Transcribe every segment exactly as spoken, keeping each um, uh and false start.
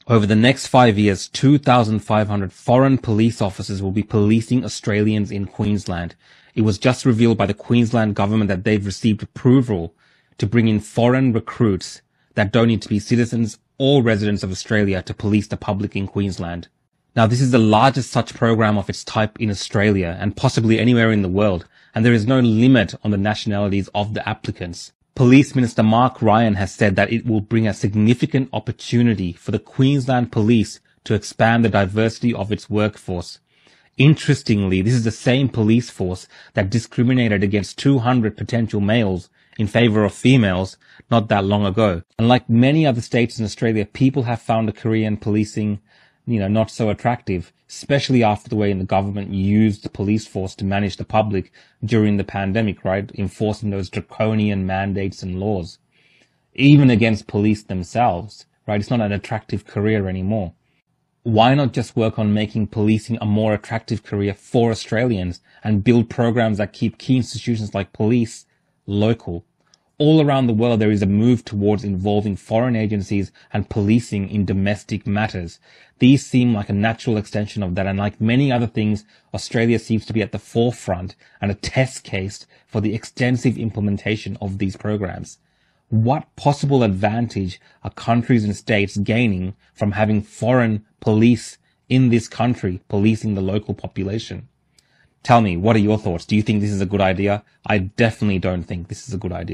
Over the next five years, two thousand five hundred foreign police officers will be policing Australians in Queensland. It was just revealed by the Queensland government that they've received approval to bring in foreign recruits that don't need to be citizens or residents of Australia to police the public in Queensland. Now, this is the largest such program of its type in Australia and possibly anywhere in the world, and there is no limit on the nationalities of the applicants. Police Minister Mark Ryan has said that it will bring a significant opportunity for the Queensland Police to expand the diversity of its workforce. Interestingly, this is the same police force that discriminated against two hundred potential males in favour of females not that long ago. And like many other states in Australia, people have found a career in policing, you know, not so attractive, especially after the way the government used the police force to manage the public during the pandemic, right? Enforcing those draconian mandates and laws, even against police themselves, right? It's not an attractive career anymore. Why not just work on making policing a more attractive career for Australians and build programs that keep key institutions like police local? All around the world, there is a move towards involving foreign agencies and policing in domestic matters. These seem like a natural extension of that, and like many other things, Australia seems to be at the forefront and a test case for the extensive implementation of these programs. What possible advantage are countries and states gaining from having foreign police in this country policing the local population? Tell me, what are your thoughts? Do you think this is a good idea? I definitely don't think this is a good idea.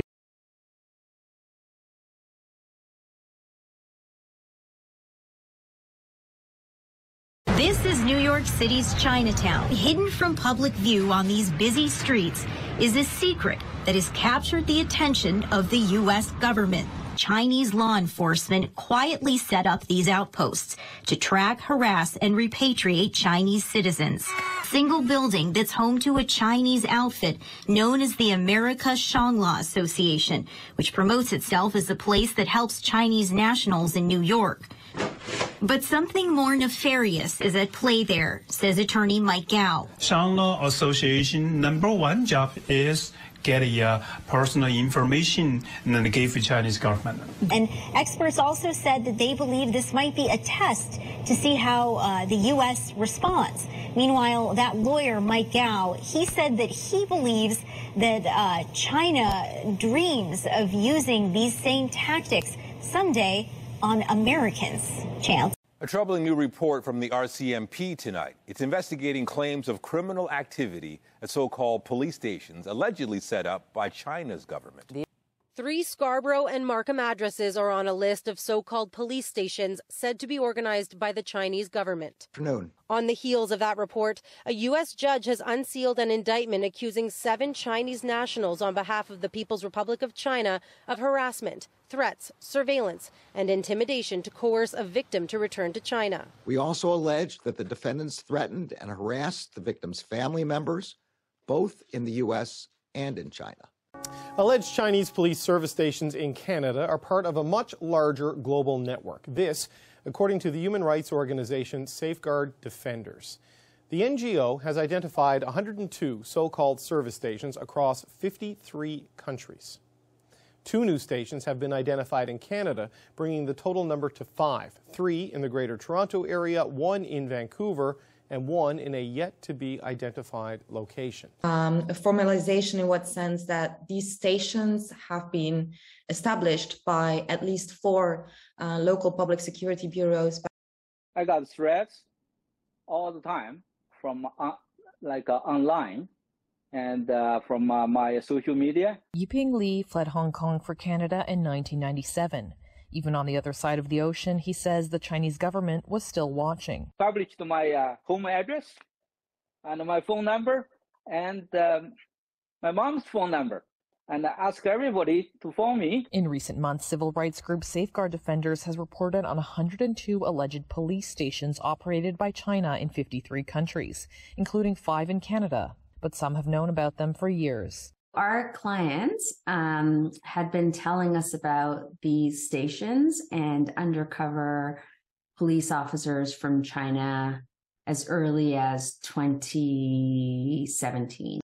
This is New York City's Chinatown. Hidden from public view on these busy streets is a secret that has captured the attention of the U S government. Chinese law enforcement quietly set up these outposts to track, harass, and repatriate Chinese citizens. Single building that's home to a Chinese outfit known as the America Shangla Association, which promotes itself as a place that helps Chinese nationals in New York. But something more nefarious is at play there, says attorney Mike Gao. Shangla Association number one job is get uh, personal information and give the Chinese government. And experts also said that they believe this might be a test to see how uh, the U S responds. Meanwhile, that lawyer, Mike Gao, he said that he believes that uh, China dreams of using these same tactics someday on Americans. Chance. A troubling new report from the R C M P tonight. It's investigating claims of criminal activity at so-called police stations allegedly set up by China's government. Three Scarborough and Markham addresses are on a list of so-called police stations said to be organized by the Chinese government. Afternoon. On the heels of that report, a U S judge has unsealed an indictment accusing seven Chinese nationals on behalf of the People's Republic of China of harassment, threats, surveillance, and intimidation to coerce a victim to return to China. We also allege that the defendants threatened and harassed the victim's family members, both in the U S and in China. Alleged Chinese police service stations in Canada are part of a much larger global network. This, according to the human rights organization Safeguard Defenders. The N G O has identified one hundred two so-called service stations across fifty-three countries. Two new stations have been identified in Canada, bringing the total number to five. Three in the Greater Toronto area, one in Vancouver, and one in a yet-to-be-identified location. Um, a formalization in what sense that these stations have been established by at least four uh, local public security bureaus. I got threats all the time from uh, like uh, online and uh, from uh, my social media. Yiping Li fled Hong Kong for Canada in nineteen ninety-seven. Even on the other side of the ocean, he says the Chinese government was still watching. Published my uh, home address and my phone number and um, my mom's phone number, and I ask everybody to phone me. In recent months, civil rights group Safeguard Defenders has reported on one hundred two alleged police stations operated by China in fifty-three countries, including five in Canada, but some have known about them for years. Our clients um, had been telling us about these stations and undercover police officers from China as early as twenty seventeen.